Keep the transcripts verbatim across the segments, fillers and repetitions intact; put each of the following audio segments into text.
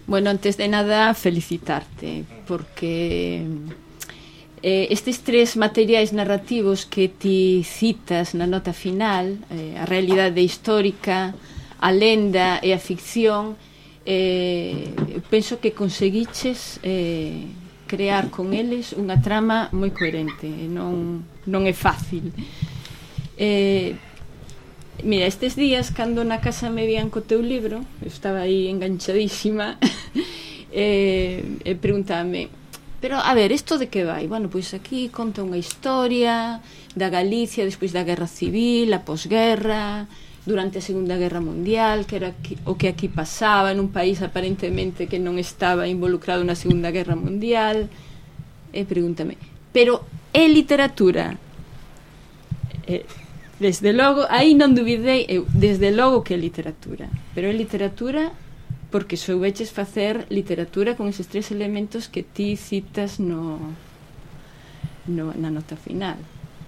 Bueno, antes de nada, felicitarte, porque eh, estes tres materiais narrativos que ti citas na nota final, eh, a realidade histórica, a lenda e a ficción, eh, penso que conseguiches eh, crear con eles unha trama moi coherente, non, non é fácil. Eh, mira, estes días, cando na casa me vían co teu libro, eu estaba aí enganchadísima, e, e preguntábame, pero a ver, isto de que vai? Bueno, pois aquí conta unha historia da Galicia despois da Guerra Civil, a posguerra, durante a Segunda Guerra Mundial, que era o que aquí pasaba nun país aparentemente que non estaba involucrado na Segunda Guerra Mundial. E pregúntame, pero é literatura? Eh, desde logo, aí non duvidei, eu, desde logo que é literatura, pero é literatura porque soubeches facer literatura con eses tres elementos que ti citas no, no na nota final.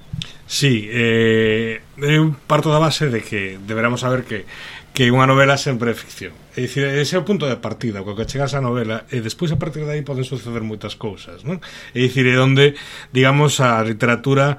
Sí, eh, eu parto da base de que deberamos saber que que unha novela sempre é ficción. É dicir, ese é o punto de partida, co que chegas á novela, e despois a partir de aí poden suceder moitas cousas, non? É dicir, é onde, digamos, a literatura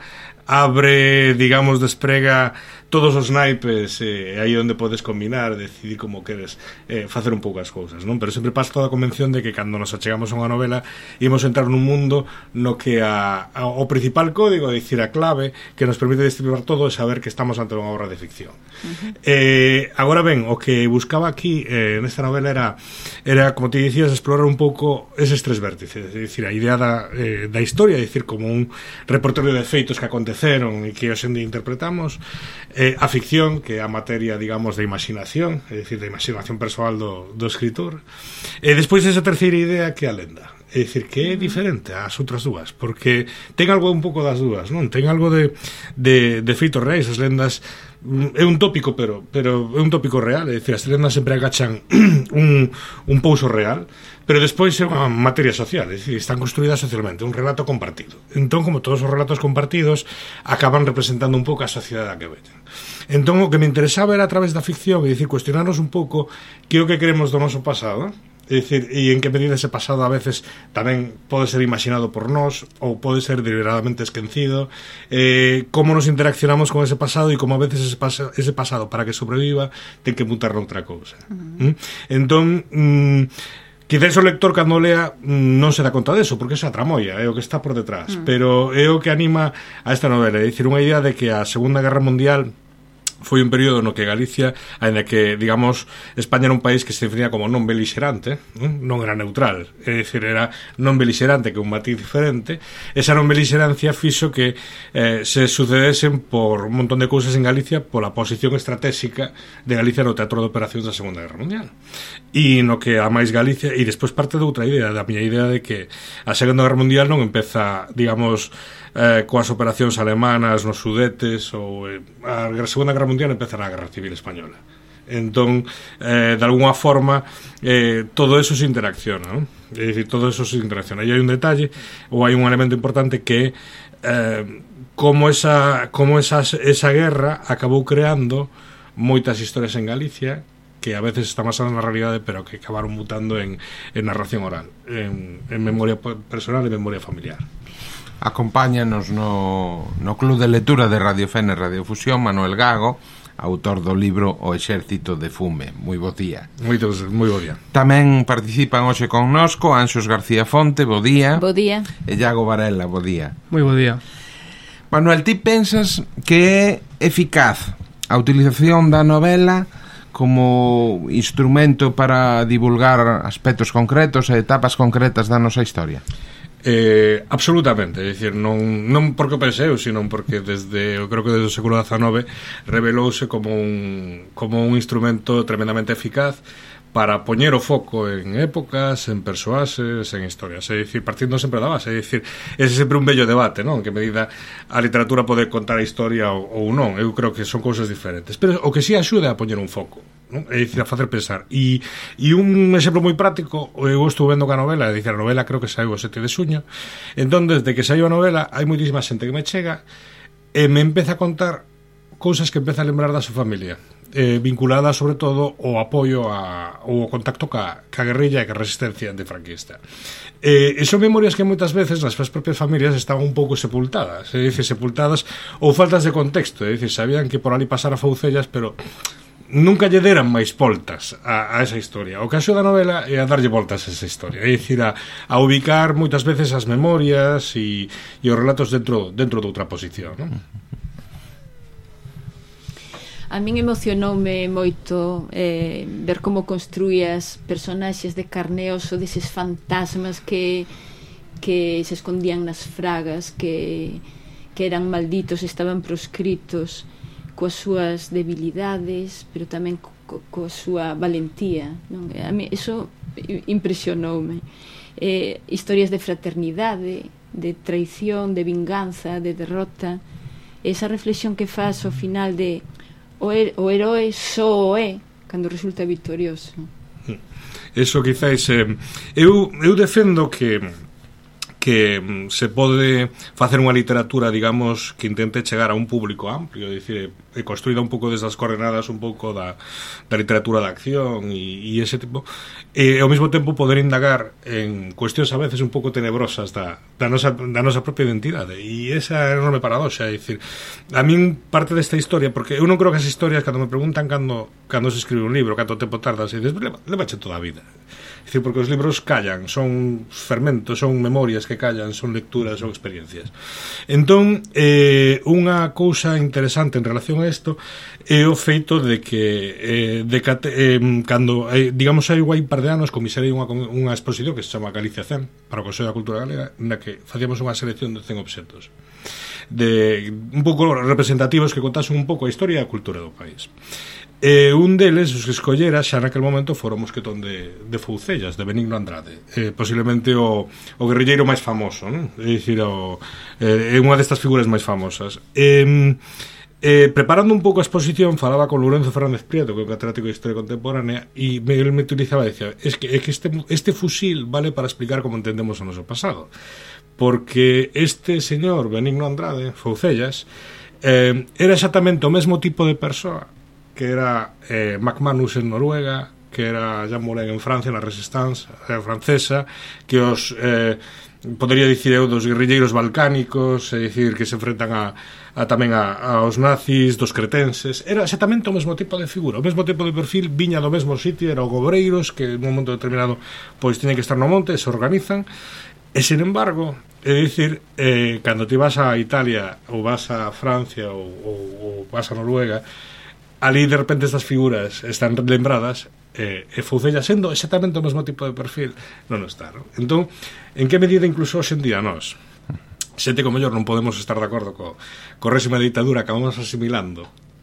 abre, digamos, desprega todos os naipes, e eh, aí onde podes combinar, decidir como queres eh, facer un pouco as cousas, non? Pero sempre pasa toda a convención de que cando nos achegamos a unha novela imos entrar nun mundo no que a, a, o principal código, é dicir, a clave que nos permite distribuir todo é saber que estamos ante unha obra de ficción. Uh-huh. eh, agora ben, o que buscaba aquí eh, nesta novela era, era, como te dicías, explorar un pouco eses tres vértices, é dicir, a idea da, eh, da historia, é dicir, como un repertorio de feitos que aconteceron e que hoxe en día interpretamos, eh, a ficción, que é a materia, digamos, de imaginación, é dicir, da imaginación persoal do, do escritor, e despois esa terceira idea que é a lenda, é dicir, que é diferente ás outras dúas, porque ten algo un pouco das dúas, non? Ten algo de, de, de feitos reais. As lendas é un tópico, pero, pero é un tópico real, é dicir, as lendas sempre agachan un, un pouso real, pero despois é unha materia social, é dicir, están construídas socialmente, un relato compartido. Entón, como todos os relatos compartidos, acaban representando un pouco a sociedade a que veñen. Entón, o que me interesaba era a través da ficción, é dicir, cuestionarnos un pouco que é o que queremos do noso pasado, é dicir, e en que medida ese pasado a veces tamén pode ser imaginado por nós ou pode ser deliberadamente esquecido, eh, como nos interaccionamos con ese pasado e como a veces ese, pas- ese pasado, para que sobreviva, ten que mutar noutra cousa. Uh-huh. ¿Mm? Entón, mm, quizás o lector cando lea non se dá conta deso, porque esa tramoia é o que está por detrás, uh-huh. Pero é o que anima a esta novela, é dicir, unha idea de que a Segunda Guerra Mundial foi un período no que Galicia, aínda que, digamos, España era un país que se definía como non beligerante, non, non era neutral, é dicir, era non beligerante, que un matiz diferente. Esa non beligerancia fixo que eh, se sucedesen por un montón de cousas en Galicia pola posición estratégica de Galicia no teatro de operacións da Segunda Guerra Mundial. E no que a máis Galicia, e despois parte de outra idea, da miña idea de que a Segunda Guerra Mundial non empeza, digamos, eh, coas operacións alemanas nos Sudetes, ou eh, a Segunda Guerra Mundial empeza na Guerra Civil Española. Entón, eh, de alguna forma, eh, todo eso se interacciona, non? É dicir, todo eso se interacciona. E hai un detalle, ou hai un elemento importante que eh, como esa, como esa, esa guerra acabou creando moitas historias en Galicia que a veces están basadas na realidade, pero que acabaron mutando en, en narración oral, en, en memoria personal e memoria familiar. Acompáñanos no, no Club de Lectura de Radio Fene Radiofusión Manuel Gago, autor do libro O Exército de Fume. Moi bo día. Moito, moi bo día. Tamén participan hoxe connosco Anxos García Fonte, bo día. Bo día. E Iago Varela, bo día. Moi bo día. Manuel, ti pensas que é eficaz a utilización da novela como instrumento para divulgar aspectos concretos e etapas concretas da nosa historia? Eh, absolutamente, é dicir, non, non porque o penseu, sino porque desde, eu creo que desde o século dezenove revelouse como un, como un instrumento tremendamente eficaz para poñer o foco en épocas, en persoaxes, en historias, é dicir, partindo sempre da base, é dicir, ese sempre un bello debate, non? En que medida a literatura pode contar a historia ou, ou non, eu creo que son cousas diferentes, pero o que si axuda a poñer un foco, non? É dicir, a facer pensar, e, e un exemplo moi práctico, eu estou vendo ca novela, é dicir, a novela creo que saiu o sete de xuño, entón, desde que saiu a novela, hai moitísima xente que me chega e me empeza a contar cousas que empeza a lembrar da súa familia. eh, vinculada sobre todo ao apoio a, ou ao contacto ca, ca guerrilla e ca resistencia antifranquista. Eh, e son memorias que moitas veces nas súas propias familias estaban un pouco sepultadas, é dicir, sepultadas ou faltas de contexto, é dicir, sabían que por ali pasara Foucellas, pero nunca lle deran máis voltas a, a esa historia. O caso da novela é a darlle voltas a esa historia, é dicir, a, a ubicar moitas veces as memorias e, e os relatos dentro, dentro de outra posición, non? A min emocionoume moito eh, ver como construías personaxes de carne e oso, deses fantasmas que, que se escondían nas fragas, que, que eran malditos, estaban proscritos, coas súas debilidades, pero tamén co, coa súa valentía, non? A mí iso impresionoume. Eh, historias de fraternidade, de traición, de vinganza, de derrota. Esa reflexión que faz ao final de o, er, o heroe só o é cando resulta victorioso. Eso quizáis eh, eu, eu defendo que que se pode facer unha literatura, digamos, que intente chegar a un público amplio, é dicir, é construída un pouco desde as coordenadas un pouco da, da literatura de acción e, e ese tipo, e ao mesmo tempo poder indagar en cuestións a veces un pouco tenebrosas da, da, nosa, da nosa propia identidade, e esa é enorme paradoxa, é dicir, a min parte desta historia, porque eu non creo que as historias, cando me preguntan cando, cando se escribe un libro, canto tempo tardas, e dices, levache toda a vida. É dicir, porque os libros callan, son fermentos, son memorias que callan, son lecturas, son experiencias. Entón, eh, unha cousa interesante en relación a isto é o feito de que, eh, de que eh, cando, eh, digamos, hai un par de anos comisarei unha, unha exposición que se chama Galicia cen para o Consello da Cultura Galega, na que facíamos unha selección de cen obxectos de un pouco representativos que contasen un pouco a historia e a cultura do país. E un deles, os que escollera xa naquel momento foron o mosquetón de, de Foucellas, de Benigno Andrade, eh, posiblemente o, o guerrilleiro máis famoso, non? É dicir, o, eh, é unha destas figuras máis famosas. E, eh, preparando un pouco a exposición, falaba con Lourenzo Fernández Prieto, que é un catedrático de Historia Contemporánea, e me, me utilizaba e dicía, es que, é que este, este fusil vale para explicar como entendemos o noso pasado, porque este señor Benigno Andrade, Foucellas, eh, era exactamente o mesmo tipo de persoa que era eh, MacManus en Noruega, que era Jean Moulin en Francia, na Resistance eh, francesa, que os, eh, podría dicir eu, dos guerrilleiros balcánicos, é dicir, que se enfrentan a, a tamén a, aos nazis, dos cretenses. Era exactamente o mesmo tipo de figura, o mesmo tipo de perfil, viña do mesmo sitio, era o obreiros, que en un momento determinado pois teñen que estar no monte, se organizan, e, sin embargo, é dicir, eh, cando ti vas a Italia, ou vas a Francia, ou, ou, ou vas a Noruega, ali de repente estas figuras están lembradas, eh, e Foucellas sendo exactamente o mesmo tipo de perfil non está, non? Entón, en que medida incluso hoxe en día nós xente como mellor non podemos estar de acordo co, co réxime de ditadura, acabamos asimilando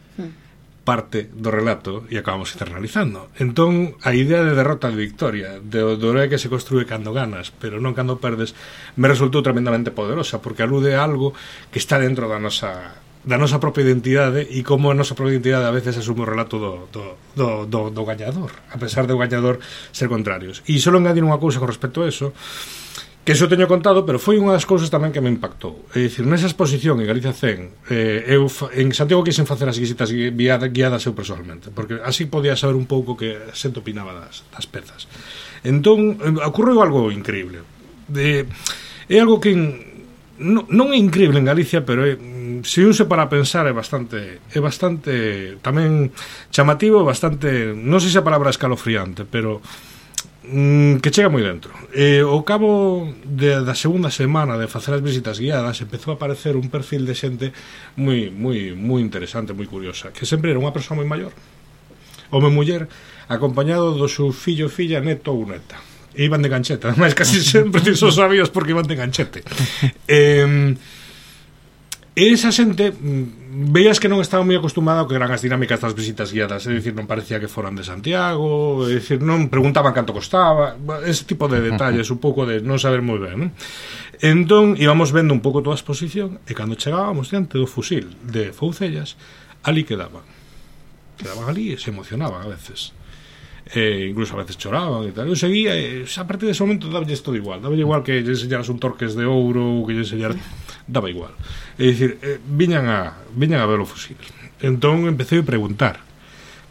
parte do relato e acabamos internalizando. Entón, a idea de derrota de victoria, de, do héroe que se construe cando ganas, pero non cando perdes, me resultou tremendamente poderosa, porque alude a algo que está dentro da nosa da nosa propia identidade e como a nosa propia identidade a veces asume o relato do, do, do, do, do gañador, a pesar do gañador ser contrarios. E só engadir unha cousa con respecto a eso, que eso teño contado, pero foi unha das cousas tamén que me impactou. É dicir, nesa exposición en Galicia cen, eh, eu en Santiago quixen facer as visitas guiadas, guiadas eu personalmente, porque así podía saber un pouco que a xente opinaba das, das pezas. Entón, ocorreu algo increíble. De, é algo que non, non é increíble en Galicia, pero é, se un se para a pensar é bastante é bastante tamén chamativo, bastante, non sei se a palabra escalofriante, pero mm, que chega moi dentro. E ao cabo de, da segunda semana de facer as visitas guiadas empezou a aparecer un perfil de xente moi moi moi interesante, moi curiosa, que sempre era unha persoa moi maior, home muller, acompañado do seu fillo, filla, neto ou neta. E iban de gancheta, mas casi sempre ti só sabías porque iban de ganchete. eh, E esa xente veías que non estaba moi acostumada ao que eran as dinámicas das visitas guiadas, é dicir, non parecía que foran de Santiago, é dicir, non preguntaban canto costaba, ese tipo de detalles, un pouco de non saber moi ben, non? Entón, íbamos vendo un pouco toda a exposición, e cando chegábamos diante do fusil de Foucellas, ali quedaban. Quedaban ali e se emocionaban a veces. E incluso a veces choraban e tal. Eu seguía e a partir dese momento daballes todo igual, daballe igual que lle enseñaras un Torques de ouro ou que lle enseñaras, daba igual. É dicir, eh, viñan a viñan a ver o fusil. Entón empecé a preguntar,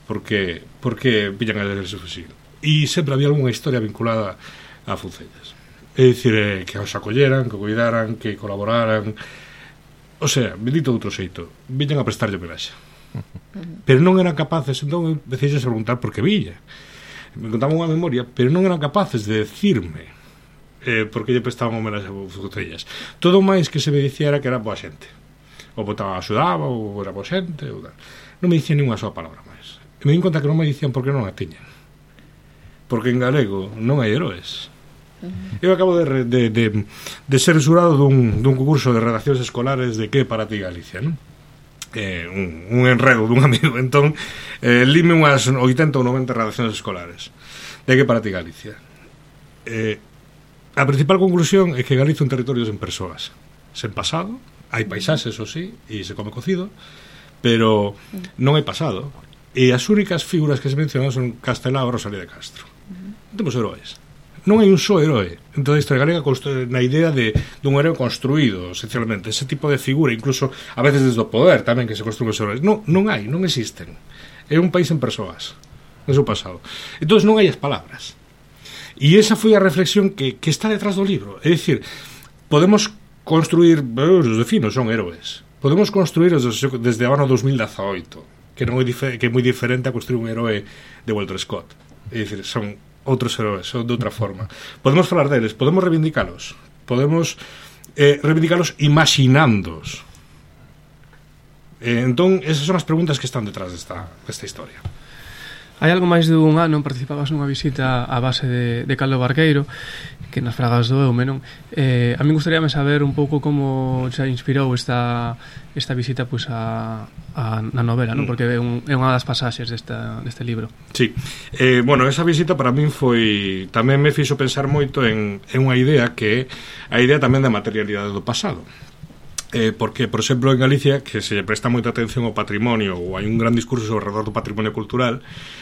porque porque pillan a ese fusil. E sempre había algunha historia vinculada a Fucellas. É dicir, eh, que os acolleran, que cuidaran, que colaboraran. O sea, dito outro xeito, viñan a prestarlle homenaxe. Pero non eran capaces, entón empecé a preguntar por que viña. Me contaban unha memoria, pero non eran capaces de decirme eh, por que lle prestaban homenaxe a Fucellas. Todo máis que se me dicía era que era boa xente. Ou botaba, axudaba, ou era boa xente, ou tal. Non me dicían ninguna soa palabra máis. E me di conta que non me dicían porque non a tiñan. Porque en galego non hai heróis. Uh-huh. Eu acabo de, de, de, de ser xurado dun, dun concurso de redaccións escolares de Que para ti Galicia, non? Eh, un, un enredo dun amigo. Entón, eh, lime unhas oitenta ou noventa redaccións escolares de Que para ti Galicia. Eh, a principal conclusión é que Galicia é un territorio sen persoas, sen pasado. Hai paisaxes, o sí, e se come cocido, pero non hai pasado. E as únicas figuras que se mencionan son Castelao e Rosalía de Castro. Non temos heróis. Non hai un só herói. Entón a historia galega na idea de dun herói construído, esencialmente, ese tipo de figura, incluso a veces desde o poder tamén que se construen os heróis. Non, non hai, non existen. É un país en persoas, no seu pasado. Entón non hai as palabras. E esa foi a reflexión que, que está detrás do libro. É dicir, podemos construir, os vecinos son héroes. Podemos construir desde, desde o ano dos mil dezaoito, que non é difer, que é moi diferente a construir un herói de Walter Scott. É dicir, son outros heróis, son de outra forma. Podemos falar deles, podemos reivindicalos, podemos eh, reivindicalos imaginándoos. Eh, entón, esas son as preguntas que están detrás desta, desta historia. Hai algo máis de un ano participabas nunha visita á base de, de Caldo Barqueiro, que nas Fragas do Eume, non? Eh, a mí gustaríame saber un pouco como se inspirou esta, esta visita pois, a, a, na novela, non? Porque é, un, é unha das pasaxes desta, deste libro. Sí, eh, bueno, esa visita para min foi, tamén me fixo pensar moito en, en unha idea que é a idea tamén da materialidade do pasado. Eh, porque, por exemplo, en Galicia, que se lle presta moita atención ao patrimonio, ou hai un gran discurso sobre o redor do patrimonio cultural,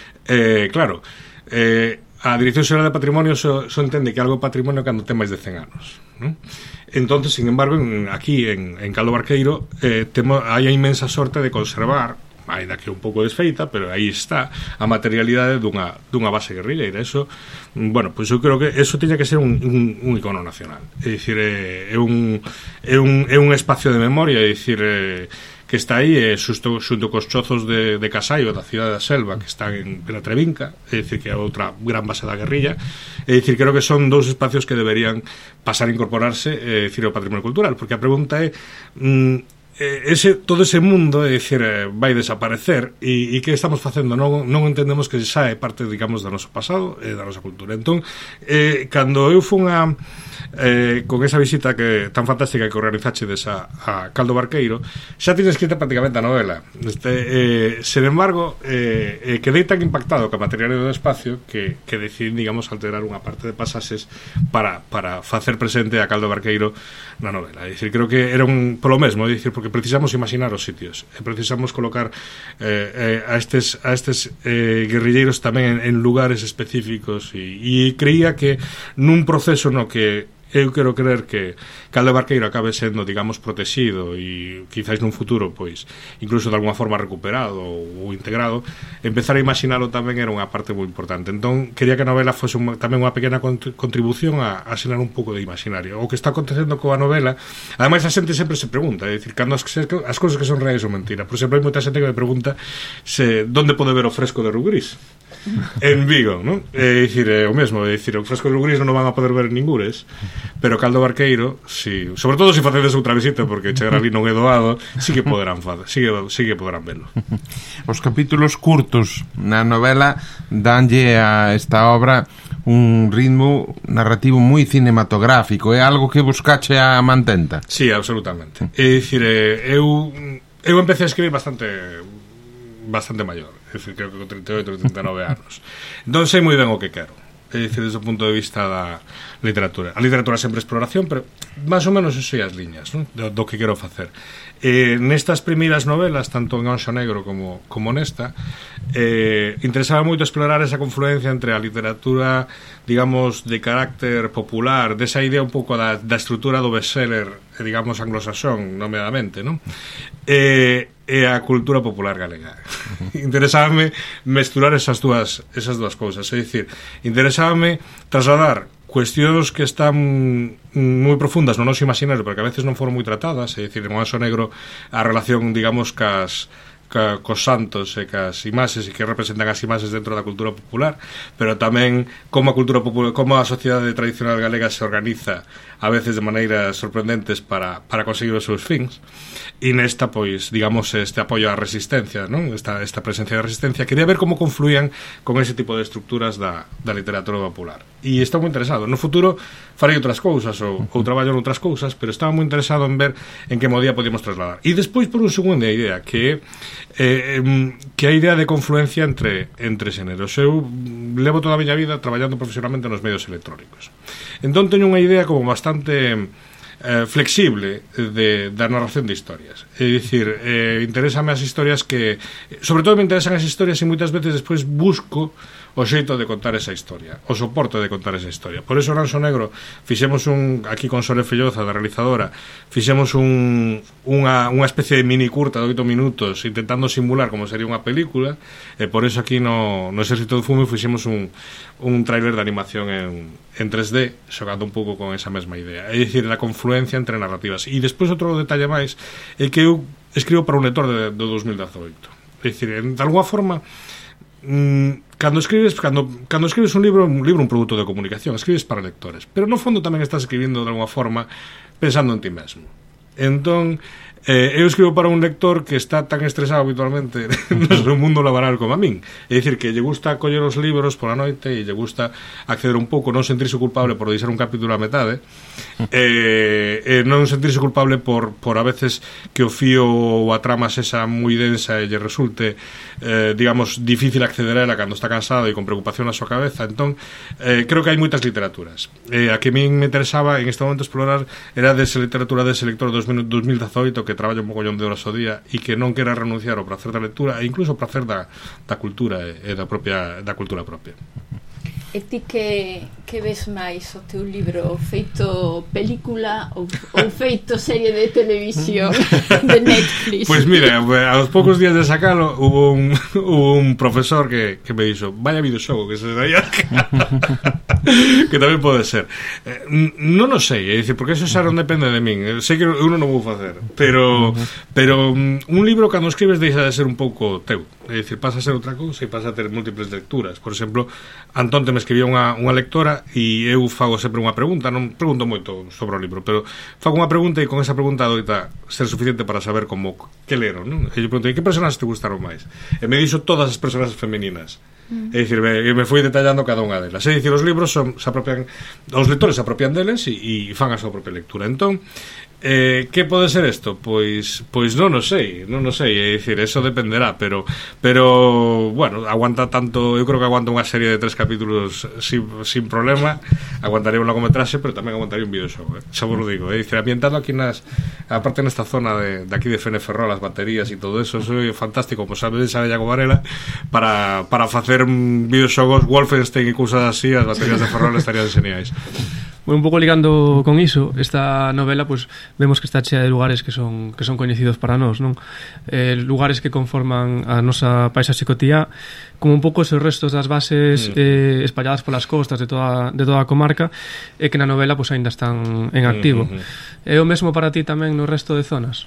eh, claro, eh, a Dirección Xeral de Patrimonio só, só entende que algo é patrimonio cando ten máis de cen anos, non? Entonces, sin embargo, en, aquí en, en Caldo Barqueiro eh, temo, hai a inmensa sorte de conservar, ainda que un pouco desfeita, pero aí está a materialidade dunha, dunha base guerrilleira. Eso, bueno, pois pues eu creo que eso tiña que ser un, un, un icono nacional. É dicir, é, é, un, é, un, é un espacio de memoria, é dicir, é, que está aí, é, xusto, xunto cos chozos de, de Casaio, da cidade da Selva, que están en Penatrevinca, é dicir, que é outra gran base da guerrilla. É dicir, creo que son dous espacios que deberían pasar a incorporarse, é dicir, ao patrimonio cultural, porque a pregunta é... Mm, ese, todo ese mundo, é dicir, vai desaparecer, e, e que estamos facendo? Non, non entendemos que xa é parte, digamos, do noso pasado e da nosa cultura. Entón, eh, cando eu fun a eh, con esa visita que tan fantástica que organizache desa a Caldo Barqueiro, xa tiña escrita prácticamente a novela. Este, eh, sen embargo, eh, eh, quedei tan impactado co material do espacio que, que decidí, digamos, alterar unha parte de pasaxes para, para facer presente a Caldo Barqueiro na novela. É dicir, creo que era un polo mesmo, é dicir, porque precisamos imaginar os sitios e precisamos colocar eh, eh, a estes, a estes eh, guerrilleiros tamén en, en lugares específicos, e, e creía que nun proceso no que eu quero creer que Caldo Barqueiro acabe sendo, digamos, protegido e quizás nun futuro, pois, incluso de alguna forma recuperado ou integrado, empezar a imaginalo tamén era unha parte moi importante. Entón, quería que a novela fose un, tamén unha pequena contribución a, a asignar un pouco de imaginario. O que está acontecendo coa novela, ademais a xente sempre se pregunta, é dicir, cando as, as cousas que son reais ou mentira. Por exemplo, hai moita xente que me pregunta se donde pode ver o fresco de Rugris en Vigo, non? É dicir, é o mesmo, é dicir, o fresco de Rugris non o van a poder ver en ningures, pero Caldo Barqueiro, si, sobre todo se facedes outra visita, porque chegar ali non é doado, sí que poderán facer, sí que, sí que poderán verlo. Os capítulos curtos na novela danlle a esta obra un ritmo narrativo moi cinematográfico. É algo que buscache a mantenta? Sí, absolutamente. É dicir, eu eu empecé a escribir bastante bastante maior, é dicir, creo que con trinta e oito, trinta e nove anos. Non sei moi ben o que quero, é dicir, desde o punto de vista da literatura. A literatura sempre é exploración, pero máis ou menos eu sei as liñas, non? Do, do que quero facer. Eh, nestas primeiras novelas, tanto en Anxo Negro como, como nesta, eh, interesaba moito explorar esa confluencia entre a literatura, digamos, de carácter popular, desa idea un pouco da, da estrutura do bestseller, digamos, anglosaxón, nomeadamente, non? Eh, e a cultura popular galega. Interesábame mesturar esas dúas esas dúas cousas, é dicir, interesábame trasladar cuestións que están moi profundas no noso imaginario, pero que a veces non foron moi tratadas, é dicir, en O Anxo Negro a relación, digamos, cas ca, cos santos e cas imaxes e que representan as imaxes dentro da cultura popular, pero tamén como a cultura popular, como a sociedade tradicional galega se organiza a veces de maneiras sorprendentes para, para conseguir os seus fins. E nesta, pois, digamos, este apoio á resistencia, non? Esta, esta presencia de resistencia, quería ver como confluían con ese tipo de estructuras da, da literatura popular. E estou moi interesado. No futuro farei outras cousas ou, ou traballo en outras cousas, pero estaba moi interesado en ver en que modía podíamos trasladar. E despois, por un segundo, a idea que eh, que a idea de confluencia entre, entre xéneros. Eu levo toda a miña vida traballando profesionalmente nos medios electrónicos. Entón, teño unha idea como bastante eh, flexible de, da narración de historias. É dicir, eh, interésame as historias que... Sobre todo me interesan as historias e moitas veces despois busco o xeito de contar esa historia, o soporte de contar esa historia. Por eso, en Anxo Negro, fixemos un, aquí con Sole Felloza, da realizadora, fixemos un, unha, unha especie de mini curta de oito minutos, intentando simular como sería unha película, e por eso aquí no, no Exército do Fume fixemos un, un tráiler de animación en, en tres D, xogando un pouco con esa mesma idea. É dicir, a confluencia entre narrativas. E despois outro detalle máis é que eu escribo para un lector de, de dos mil dezoito. É dicir, de alguna forma... Mmm, cando escribes cando, cando escribes un libro un libro un produto de comunicación, escribes para lectores, pero no fondo tamén estás escribindo de alguna forma pensando en ti mesmo. Entón, eh, eu escribo para un lector que está tan estresado habitualmente no mundo laboral como a min, é dicir, que lle gusta coller os libros pola noite e lle gusta acceder un pouco, non sentirse culpable por deixar un capítulo a metade, eh, eh, non sentirse culpable por, por a veces que o fío ou a trama sexa moi densa e lle resulte eh, digamos, difícil acceder a ela cando está cansado e con preocupación na súa cabeza. Entón, eh, creo que hai moitas literaturas. Eh, a que a min me interesaba en este momento explorar era desa literatura dese lector dos mil dezoito que traballa un mogollón de horas ao día e que non quera renunciar ao prazer da lectura e incluso ao prazer da, da cultura e, e da propia da cultura propia. E ti que, que ves máis o teu libro feito película ou, ou feito serie de televisión de Netflix? Pois pues mira, aos poucos días de sacalo hubo un, hubo un profesor que, que me dixo vaya videoxogo que se daía que tamén pode ser eh, non o sei, é dicir, porque eso xa non depende de min, sei que eu non o vou facer pero, pero un libro cando escribes deixa de ser un pouco teu, é dicir, pasa a ser outra cousa e pasa a ter múltiples lecturas. Por exemplo, Antón te me escribía unha, unha lectora e eu fago sempre unha pregunta, non pregunto moito sobre o libro, pero fago unha pregunta e con esa pregunta doita ser suficiente para saber como que leron, non? E eu preguntei, que personaxes te gustaron máis? E me dixo todas as personaxes femeninas. Mm. É dicir, me, me fui detallando cada unha delas. É dicir, os libros son, se apropian, os lectores se apropian deles e, e fan a súa propia lectura. Entón, Eh, que pode ser isto? Pois pois non o sei, non o sei, é dicir, eso dependerá, pero pero bueno, aguanta tanto, eu creo que aguanta unha serie de tres capítulos sin, sin problema, aguantaría un largometraxe, pero tamén aguantaría un videoxogo, eh? Xa vos lo digo, é dicir, ambientado aquí nas, aparte nesta zona de, de aquí de Feneferrol, as baterías e todo eso, eso é fantástico, como sabe de Iago Varela, para, para facer videoxogos Wolfenstein e cousas así, as baterías de Ferrol estarían geniais. Bueno, un pouco ligando con iso, esta novela, pues, vemos que está chea de lugares que son que son coñecidos para nós, non? Eh, lugares que conforman a nosa paisaxe cotiá, como un pouco esos restos das bases eh, espalladas polas costas de toda, de toda a comarca, e que na novela, pues, aínda están en activo. Mm-hmm. É o mesmo para ti tamén no resto de zonas?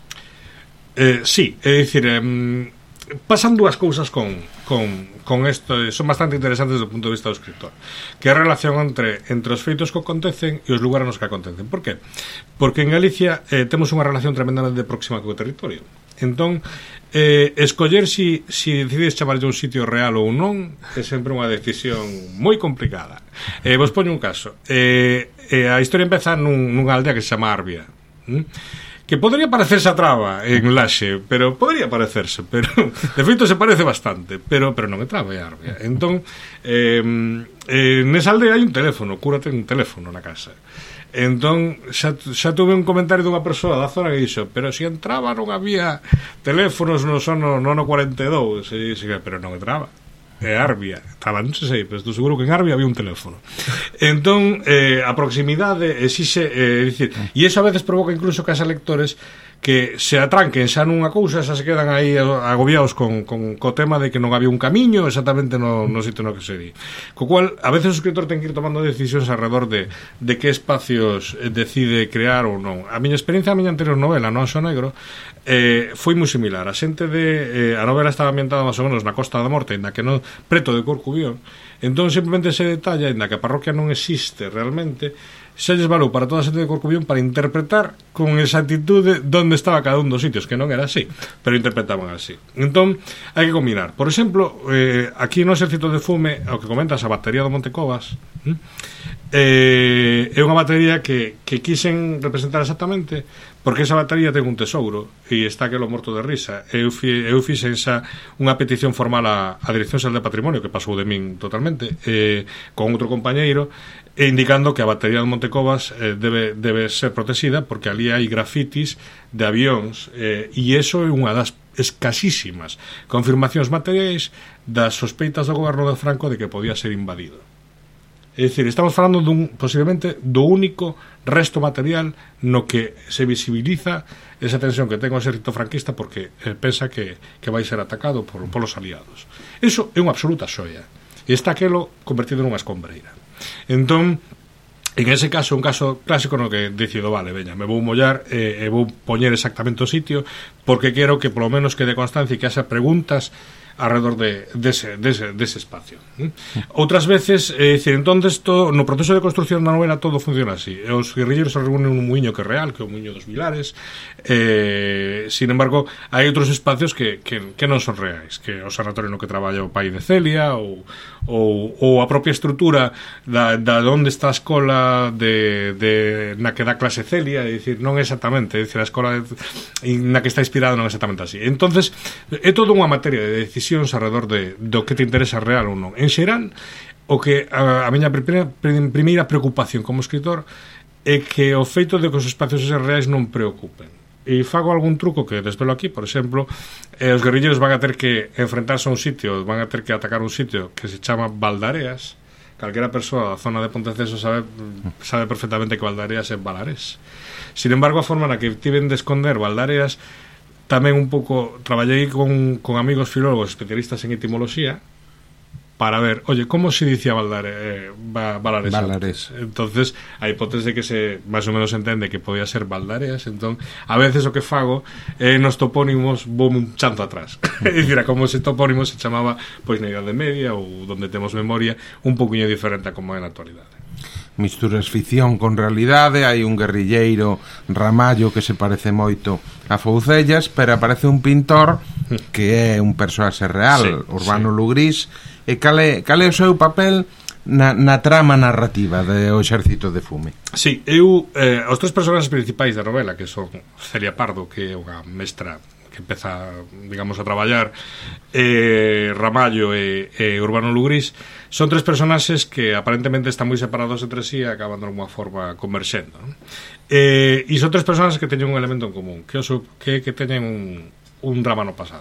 Eh, sí, é dicir, eh, pasan dúas cousas con, con, con isto, son bastante interesantes do punto de vista do escritor, que é a relación entre, entre os feitos que acontecen e os lugares nos que acontecen. Por qué? Porque en Galicia eh, temos unha relación tremendamente próxima co territorio. Entón, eh, escoller si, si decides chamarlle un sitio real ou non é sempre unha decisión moi complicada. Eh, vos poño un caso. Eh, eh, a historia empeza nun, nunha aldea que se chama Arbia, ¿Mm? que podría parecerse a Traba en Laxe, pero podría parecerse, pero de feito se parece bastante, pero pero non é Traba, é Arbia. Entón, eh, eh, nesa aldea hai un teléfono, cúrate un teléfono na casa. Entón, xa, xa tuve un comentario dunha persoa da zona que dixo, pero se en Traba non había teléfonos no sono no ano cuarenta e dous, e dixe, pero non é Traba. É Arbia, estaba, non sei, pero estou seguro que en Arbia había un teléfono. Entón, eh, a proximidade exixe, eh, dicir, e iso a veces provoca incluso que as lectores que se atranquen xa nunha cousa, xa se quedan aí agobiados con, con co tema de que non había un camiño exactamente no, no sitio no que se di. Co cual, a veces o escritor ten que ir tomando decisións alrededor de, de que espacios decide crear ou non. A miña experiencia, a miña anterior novela, No Anxo Negro, eh, foi moi similar. A xente de... Eh, a novela estaba ambientada máis ou menos na Costa da Morte, na que non, preto de Corcubión. Entón, simplemente se detalla, en que a parroquia non existe realmente, xa lles valou para toda a xente de Corcubión para interpretar con exactitude onde estaba cada un dos sitios, que non era así, pero interpretaban así. Entón, hai que combinar. Por exemplo, eh, aquí no Exército de Fume, o que comentas, a batería do Monte Covas, eh, é unha batería que, que quixen representar exactamente porque esa batería ten un tesouro e está aquelo morto de risa. Eu, fi, eu fixen xa unha petición formal á, á Dirección Xeral de Patrimonio, que pasou de min totalmente, eh, con outro compañeiro, e indicando que a batería do Monte Covas eh, debe, debe ser protegida porque ali hai grafitis de avións, eh, e iso é unha das escasísimas confirmacións materiais das sospeitas do goberno de Franco de que podía ser invadido. É dicir, estamos falando dun, posiblemente do único resto material no que se visibiliza esa tensión que ten o exército franquista porque eh, pensa que, que vai ser atacado por, polos aliados. Iso é unha absoluta xoia. E está aquelo convertido nunha escombreira. Entón, en ese caso, un caso clásico no que decido, vale, veña, me vou mollar e eh, vou poñer exactamente o sitio porque quero que polo menos quede constancia e que haxa preguntas alrededor de, dese, dese, dese espacio. ¿eh? Outras veces, é dicir, entonces todo, no proceso de construcción da novela todo funciona así. Os guerrilleros se reúnen un muiño que é real, que é o muiño dos Vilares, eh, sin embargo, hai outros espacios que, que, que non son reais, que o sanatorio no que traballa o pai de Celia, ou, ou, ou a propia estrutura da, da onde está a escola de, de, na que dá clase Celia, é dicir, non exactamente, é dicir, a escola de, na que está inspirada non é exactamente así. Entonces, é todo unha materia de decisión alrededor de, do que te interesa real ou non. En xeral, o que a, a miña primeira, primeira preocupación como escritor é que o feito de que os espacios reais non preocupen. E fago algún truco que desvelo aquí, por exemplo, eh, os guerrilleros van a ter que enfrentarse a un sitio, van a ter que atacar un sitio que se chama Valdareas. Calquera persoa da zona de Ponteceso sabe, sabe perfectamente que Valdareas é Valarés. Sin embargo, a forma na que tiven de esconder Valdareas, tamén un pouco traballei con, con amigos filólogos especialistas en etimoloxía para ver, oye, como se dicía Valdare, eh, Valares? Valares. Entonces, a hipótese de que se máis ou menos entende que podía ser Valdareas, entón, a veces o que fago é eh, nos topónimos vou un chanto atrás. É dicir, a como ese topónimo se chamaba, pois, na Idade Media ou donde temos memoria, un pouquinho diferente a como é na actualidade. Misturas ficción con realidade, hai un guerrilleiro Ramallo que se parece moito a Foucellas, pero aparece un pintor que é un personaxe real, sí, Urbano sí. Lugrís, e cal é, cal é o seu papel na, na trama narrativa de O Exército de Fume? Sí, eu, eh, os tres personaxes principais da novela, que son Celia Pardo, que é unha mestra que empeza, digamos, a traballar, eh, Ramallo e, e Urbano Lugrís, son tres personaxes que aparentemente están moi separados entre sí e acaban de alguma forma converxendo, ¿no? Eh, e son tres personaxes que teñen un elemento en común, que, os, que, que teñen un, un drama no pasado,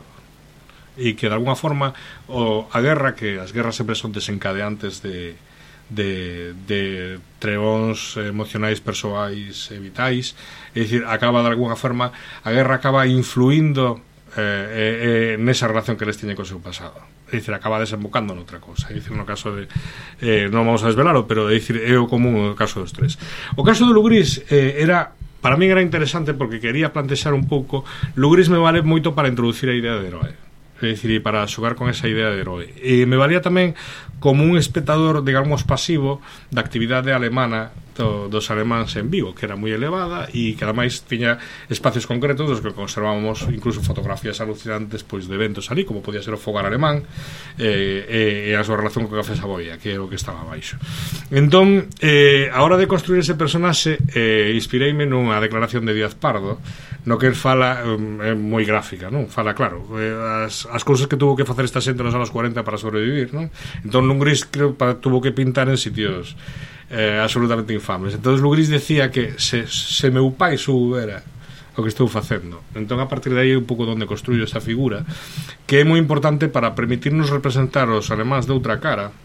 e que de alguna forma o, a guerra, que as guerras sempre son desencadeantes de de, de trebóns emocionais, persoais e vitais, é dicir, acaba de alguna forma, a guerra acaba influindo eh, eh, nesa relación que les tiñen con o seu pasado, é dicir, acaba desembocando noutra cousa, é dicir, no caso de eh, non vamos a desvelalo, pero é dicir, é o común o caso dos tres. O caso de Lugrís eh, era, para mí era interesante porque quería plantexar un pouco, Lugrís me vale moito para introducir a idea de heroe, é dicir, para xogar con esa idea de heroe, e me valía tamén como un espectador, digamos, pasivo da actividade alemana do, dos alemáns en Vigo, que era moi elevada e que ademais tiña espacios concretos dos que conservábamos incluso fotografías alucinantes, pois, de eventos ali, como podía ser o fogar alemán e, e a súa relación con Café Saboia, que é o que estaba abaixo. Entón, eh, a hora de construir ese personaxe, eh, inspireime nunha declaración de Díaz Pardo, no que él fala, é eh, moi gráfica, non? Fala, claro, eh, as, as cousas que tuvo que facer esta xente nos anos cuarenta para sobrevivir, non? Entón Lugrís creo que tuvo que pintar en sitios eh, absolutamente infames. Entón Lugrís decía que se, se meu pai soubera o que estou facendo, entón a partir de aí é un pouco onde construyo esta figura, que é moi importante para permitirnos representar os alemáns de outra cara,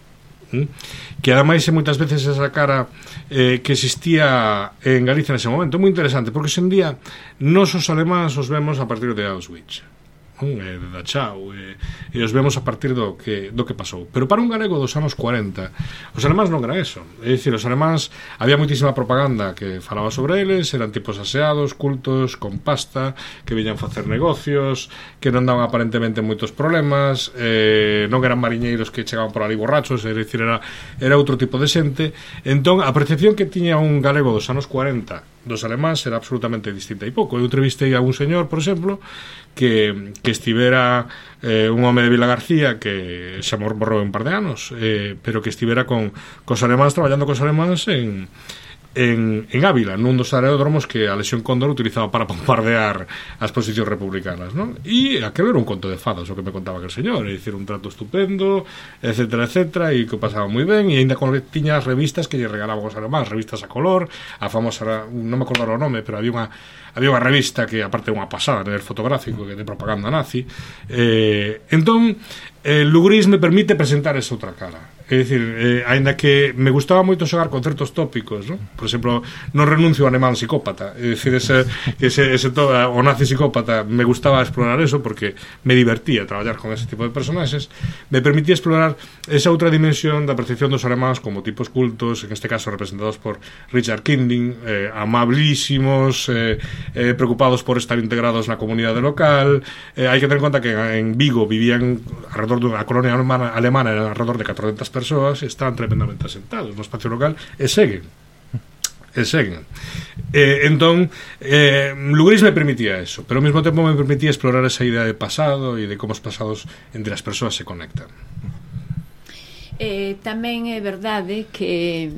que ademais é moitas veces esa cara eh, que existía en Galicia nese momento. É moi interesante, porque hoxe en día nos os alemáns os vemos a partir de Auschwitz, e de Dachau, e, e os vemos a partir do que, do que pasou. Pero para un galego dos anos cuarenta, os alemáns non eran eso. É dicir, os alemáns, había moitísima propaganda que falaba sobre eles, eran tipos aseados, cultos, con pasta, que viñan facer negocios, que non daban aparentemente moitos problemas, eh, non eran mariñeiros que chegaban por ali borrachos, é dicir, era, era outro tipo de xente. Entón, a percepción que tiña un galego dos anos cuarenta dos alemáns era absolutamente distinta. E pouco, eu entrevistei a un señor, por exemplo, que, que estivera eh, un home de Vila García que xa morreu un par de anos, eh, pero que estivera con cos alemáns, traballando cos alemáns en en, en Ávila, nun dos aeródromos que a Lexión Cóndor utilizaba para bombardear as posicións republicanas, non? E aquelo era un conto de fadas o que me contaba aquel señor, é dicir, un trato estupendo, etcétera, etcétera, e que o pasaba moi ben, e ainda con tiña as revistas que lle regalaban os alemáns, revistas a color, a famosa, non me acordo o nome, pero había unha había unha revista que aparte unha pasada de fotográfico de propaganda nazi. Eh, entón el Lugris me permite presentar esa outra cara. É dicir, eh, aínda que me gustaba moito xogar con certos tópicos, ¿no? Por exemplo, non renuncio ao alemán psicópata, é dicir, ese, ese, ese todo, o nazi psicópata, me gustaba explorar eso porque me divertía traballar con ese tipo de personaxes, me permitía explorar esa outra dimensión da percepción dos alemáns como tipos cultos, en este caso representados por Richard Kindling, eh, amabilísimos, eh, eh, preocupados por estar integrados na comunidade local. Eh, hai que ter en conta que en Vigo vivían alrededor dunha colonia alemana, alemana era alrededor de catrocentas persoas, estaban tremendamente asentados no espacio local e seguen e seguen eh, entón eh, Lugris me permitía eso, pero ao mesmo tempo me permitía explorar esa idea de pasado e de como os pasados entre as persoas se conectan. Eh, tamén é verdade que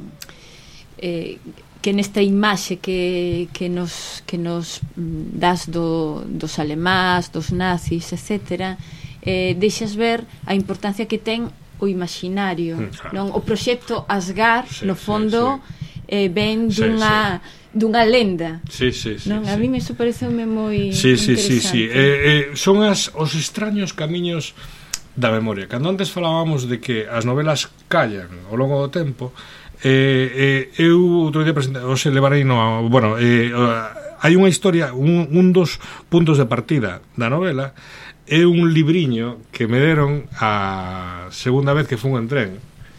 eh, que nesta imaxe que, que nos que nos das do, dos alemáns, dos nazis, etcétera, eh, deixas ver a importancia que ten o imaginario, claro. Non? O proxecto Asgard, sí, no fondo, sí, sí. Eh, ven dunha, sí, sí. dunha lenda. Sí, sí, sí, non? sí. A mí me eso pareceume moi sí, sí, interesante. Sí, sí. Eh, eh, son as, os extraños camiños da memoria. Cando antes falábamos de que as novelas callan ao longo do tempo, eh, eh, eu outro día presentei, o se levarei no, bueno, eh, hai unha historia, un, un dos puntos de partida da novela é un libriño que me deron a segunda vez que fun en tren,